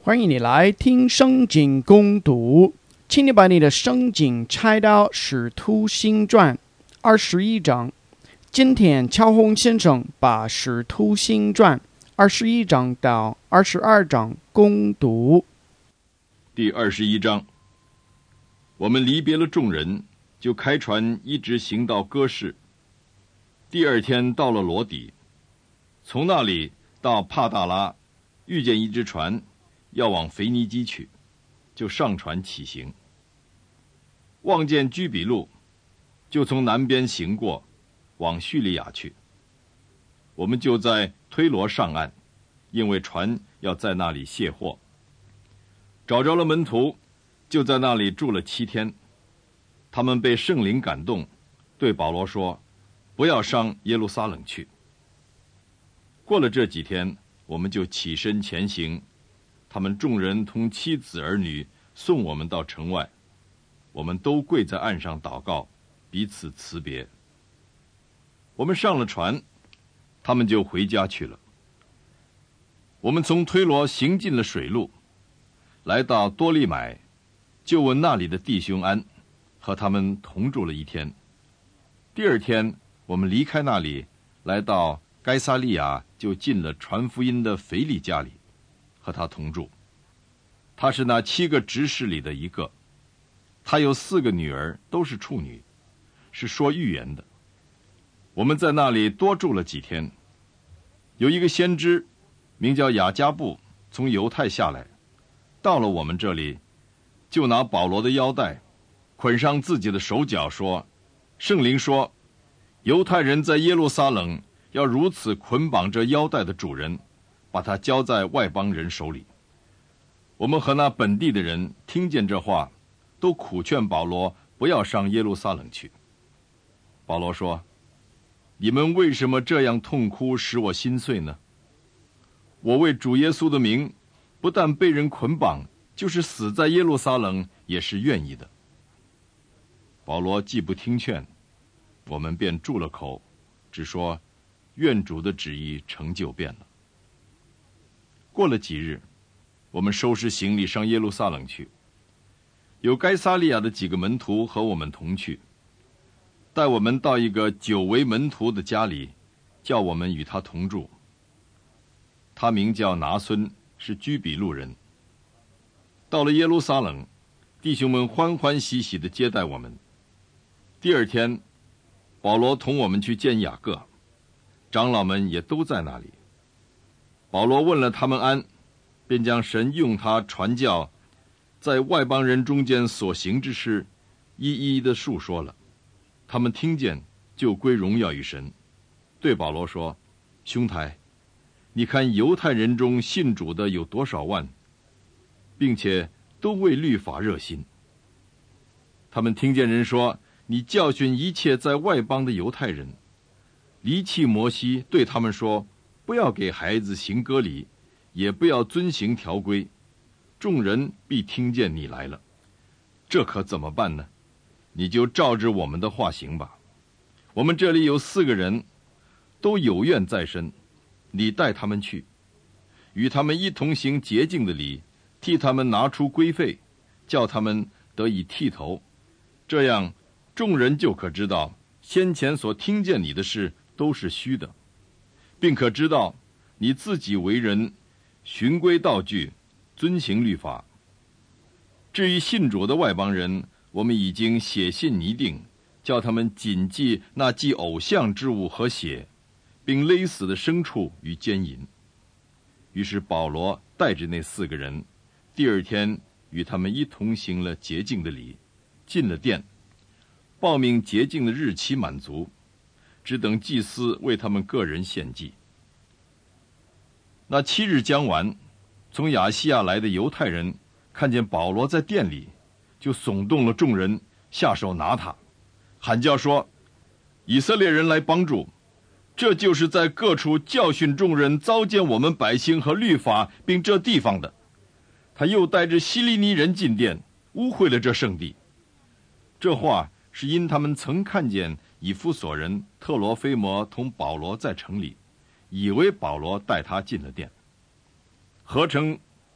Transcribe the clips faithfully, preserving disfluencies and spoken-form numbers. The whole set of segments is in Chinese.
欢迎你来听圣经攻读，请你把你的圣经拆到使徒行传二十一章。今天乔宏先生把使徒行传二十一章到二十二章攻读。 第二十一章，我们离别了众人，就开船一直行到哥士。第二天到了罗底，从那里到帕大拉，遇见一只船要往腓尼基去，就上船起行。望见居比路，就从南边行过，往叙利亚去。我们就在推罗上岸，因为船要在那里卸货。找着了门徒，就在那里住了七天。他们被圣灵感动，对保罗说，不要上耶路撒冷去。过了这几天，我们就起身前行，他们众人同妻子儿女送我们到城外，我们都跪在岸上祷告，彼此辞别。我们上了船，他们就回家去了。我们从推罗行进了水路，来到多利买，就问那里的弟兄安，和他们同住了一天。第二天我们离开那里，来到该撒利亚，就进了传福音的腓利家里，和他同住。他是那七个执事里的一个，他有四个女儿，都是处女，是说预言的。我们在那里多住了几天。有一个先知名叫雅加布，从犹太下来，到了我们这里，就拿保罗的腰带捆上自己的手脚，说，圣灵说，犹太人在耶路撒冷要如此捆绑这腰带的主人，把他交在外邦人手里。我们和那本地的人听见这话，都苦劝保罗不要上耶路撒冷去。保罗说，你们为什么这样痛哭，使我心碎呢？我为主耶稣的名，不但被人捆绑，就是死在耶路撒冷也是愿意的。保罗既不听劝，我们便住了口，只说愿主的旨意成就便了。过了几日，我们收拾行李上耶路撒冷去，有该撒利亚的几个门徒和我们同去，带我们到一个久为门徒的家里，叫我们与他同住。他名叫拿孙，是居比路人。到了耶路撒冷，弟兄们欢欢喜喜地接待我们。第二天，保罗同我们去见雅各，长老们也都在那里。保罗问了他们安，便将神用他传教在外邦人中间所行之事一一的述说了。他们听见，就归荣耀于神，对保罗说，兄台，你看犹太人中信主的有多少万，并且都为律法热心。他们听见人说，你教训一切在外邦的犹太人，离弃摩西，对他们说，不要给孩子行割礼，也不要遵行条规，众人必听见你来了。这可怎么办呢？你就照着我们的话行吧。我们这里有四个人，都有怨在身，你带他们去，与他们一同行洁净的礼，替他们拿出规费，叫他们得以剃头。这样众人就可知道先前所听见你的事都是虚的，并可知道你自己为人循规蹈矩，遵行律法。至于信主的外邦人，我们已经写信拟定，叫他们谨记那祭偶像之物和血，并勒死的牲畜与奸淫。于是保罗带着那四个人，第二天与他们一同行了洁净的礼，进了殿，报命洁净的日期满足，只等祭司为他们个人献祭。那七日将完，从亚细亚来的犹太人看见保罗在殿里，就耸动了众人，下手拿他，喊叫说，以色列人来帮助，这就是在各处教训众人，糟践我们百姓和律法，并这地方的。他又带着希利尼人进殿，污秽了这圣地。这话是因他们曾看见以弗所人特罗菲摩同保罗在城里，以为保罗带他进了殿。合成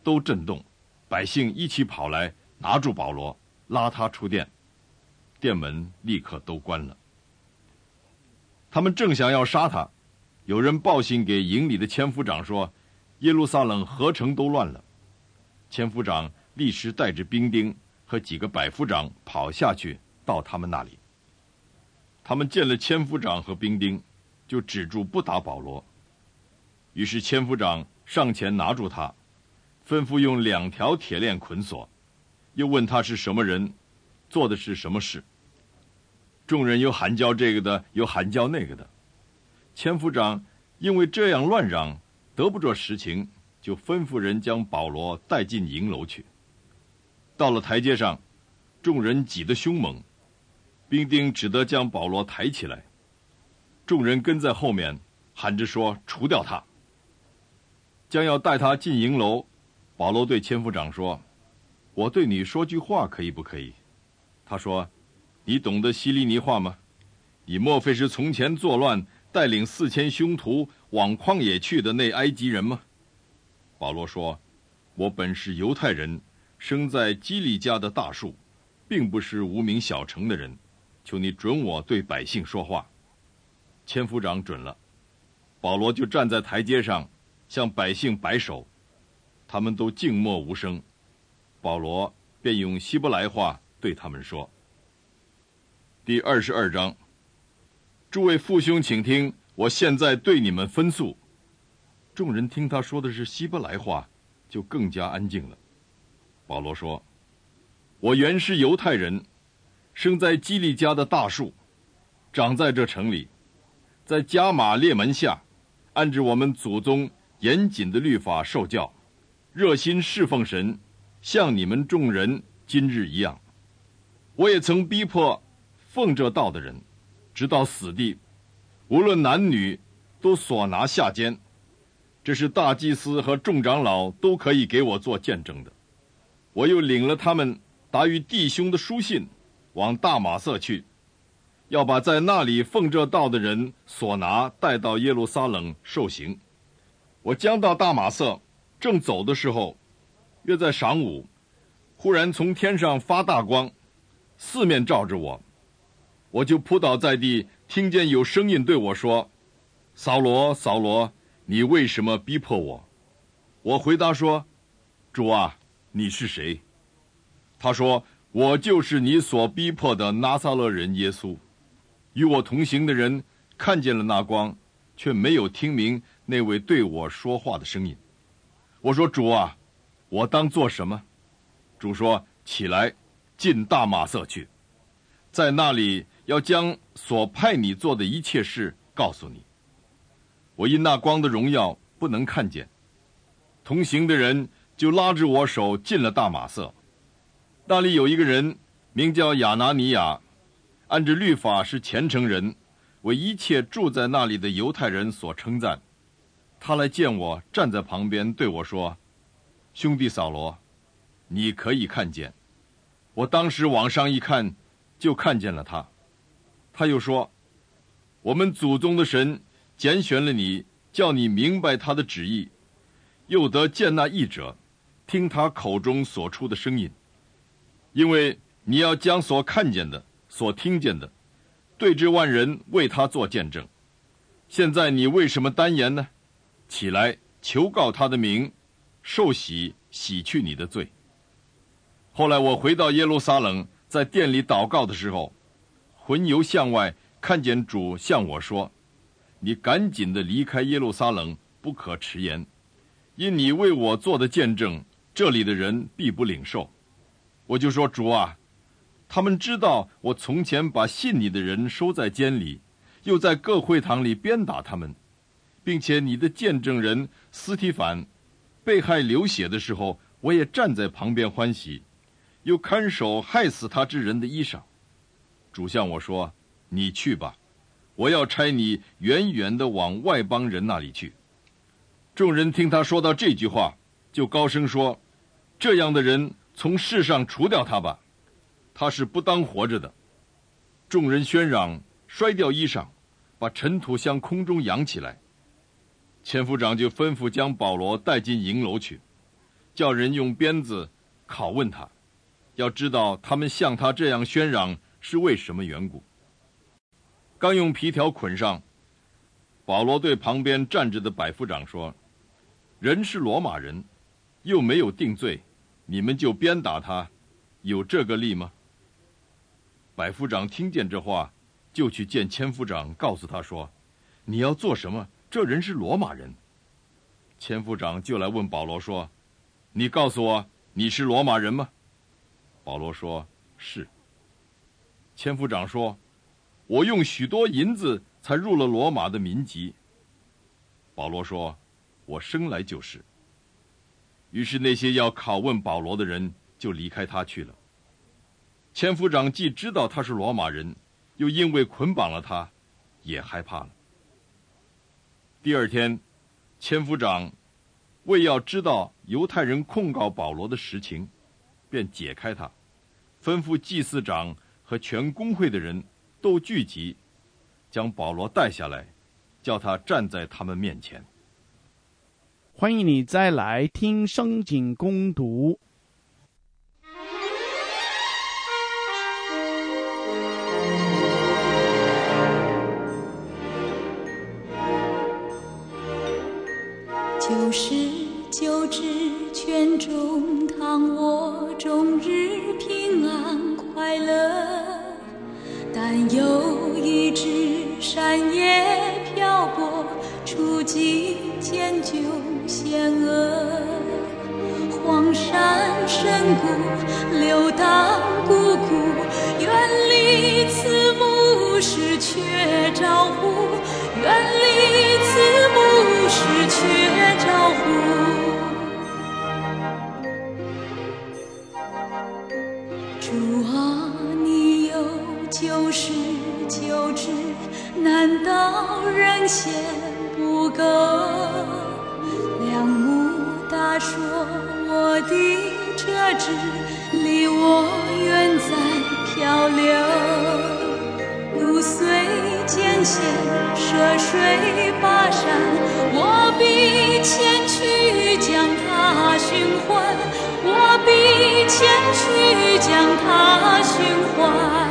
都震动，百姓一起跑来拿住保罗，拉他出殿，殿门立刻都关了。他们正想要杀他，有人报信给营里的千夫长说，耶路撒冷合城都乱了。千夫长立时带着兵丁和几个百夫长跑下去到他们那里。他们见了千夫长和兵丁，就止住不打保罗。于是千夫长上前拿住他，吩咐用两条铁链捆锁，又问他是什么人，做的是什么事。众人有喊叫这个的，有喊叫那个的。千夫长因为这样乱嚷，得不着实情，就吩咐人将保罗带进营楼去。到了台阶上，众人挤得凶猛，兵丁只得将保罗抬起来，众人跟在后面喊着说，除掉他。将要带他进营楼，保罗对千夫长说，我对你说句话可以不可以？他说，你懂得希利尼话吗？你莫非是从前作乱带领四千凶徒往旷野去的那埃及人吗？保罗说，我本是犹太人，生在基利家的大树，并不是无名小城的人，求你准我对百姓说话。千夫长准了，保罗就站在台阶上向百姓摆手，他们都静默无声。保罗便用希伯来话对他们说。第二十二章，诸位父兄请听，我现在对你们分诉。众人听他说的是希伯来话，就更加安静了。保罗说，我原是犹太人，生在基利家的大树，长在这城里，在加马列门下，按着我们祖宗严谨的律法受教，热心侍奉神，像你们众人今日一样。我也曾逼迫奉这道的人，直到死地，无论男女，都所拿下监。这是大祭司和众长老都可以给我做见证的。我又领了他们达于弟兄的书信，往大马色去，要把在那里奉这道的人所拿带到耶路撒冷受刑。我将到大马色，正走的时候，约在晌午，忽然从天上发大光，四面照着我，我就扑倒在地，听见有声音对我说，扫罗，扫罗，你为什么逼迫我？我回答说，主啊，你是谁？他说，我就是你所逼迫的拿撒勒人耶稣。与我同行的人看见了那光，却没有听明那位对我说话的声音。我说，主啊，我当做什么？主说，起来，进大马色去，在那里要将所派你做的一切事告诉你。我因那光的荣耀不能看见，同行的人就拉着我手进了大马色。那里有一个人名叫亚拿尼亚，按着律法是虔诚人，为一切住在那里的犹太人所称赞。他来见我，站在旁边对我说，兄弟扫罗，你可以看见。我当时往上一看，就看见了他。他又说，我们祖宗的神拣选了你，叫你明白他的旨意，又得见那译者，听他口中所出的声音。因为你要将所看见的、所听见的，对这万人为他做见证。现在你为什么单言呢？起来，求告他的名，受洗，洗去你的罪。后来我回到耶路撒冷，在殿里祷告的时候，魂游向外，看见主向我说，你赶紧地离开耶路撒冷，不可迟延，因你为我做的见证，这里的人必不领受。我就说，主啊，他们知道我从前把信你的人收在监里，又在各会堂里鞭打他们，并且你的见证人斯提反被害流血的时候，我也站在旁边欢喜，又看守害死他之人的衣裳。主向我说，你去吧，我要差你远远地往外邦人那里去。众人听他说到这句话，就高声说，这样的人从世上除掉他吧，他是不当活着的。众人喧嚷，摔掉衣裳，把尘土向空中扬起来。千夫长就吩咐将保罗带进营楼去， 叫人用鞭子拷问他，要知道他们像他这样喧嚷是为什么缘故。刚用皮条捆上，保罗对旁边站着的百夫长说：人是罗马人，又没有定罪，你们就鞭打他，有这个例吗？百夫长听见这话，就去见千夫长，告诉他说：你要做什么？这人是罗马人。千夫长就来问保罗说：你告诉我，你是罗马人吗？保罗说：是。千夫长说：我用许多银子才入了罗马的民籍。保罗说：我生来就是。于是那些要拷问保罗的人就离开他去了。千夫长既知道他是罗马人，又因为捆绑了他，也害怕了。第二天，千夫长为要知道犹太人控告保罗的实情，便解开他，吩咐祭司长和全公会的人都聚集，将保罗带下来，叫他站在他们面前。 欢迎你再来听圣经攻读。 九十九支全中堂，我终日平安快乐。但有一支山野漂泊，处境艰究险恶。荒山深谷，流荡孤苦，远离慈母，失却照护，远离慈母，失却照护。主啊，你有九十九支，难道人嫌不够？梁母大说，我的这支离我远在漂流。路虽艰险，涉水跋山，我必前去将它寻还，我必前去将它寻还。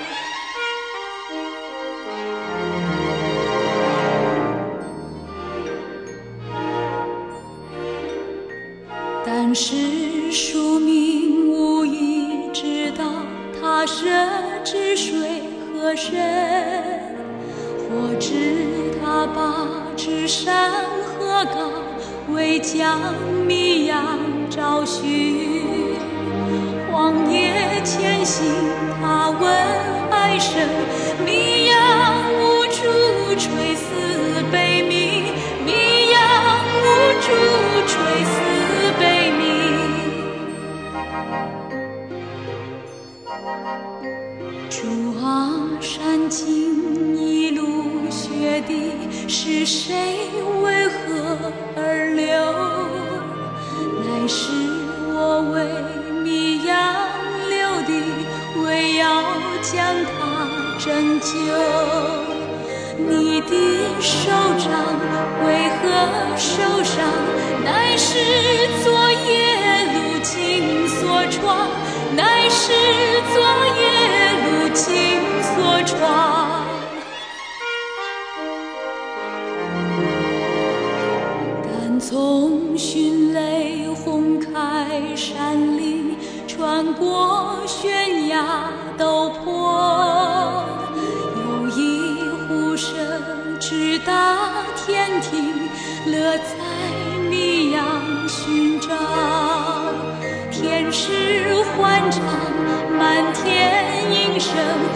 但是庶民无一知道，他设置水河深，或知他把至山河高，为将迷羊找寻。荒野前行，他问爱神，迷羊无处垂死悲鸣，迷羊无处垂死悲鸣。主啊，山径一路雪地，是谁为何而流？乃是我为迷羊流的，为要将它拯救。你的手掌为何受伤？乃是昨夜路径所闯，乃是昨夜路径所闯。但从迅雷轰开山岭，穿过悬崖陡坡，有一呼声直达天庭，乐在迷羊寻找。天使欢唱，满天音声，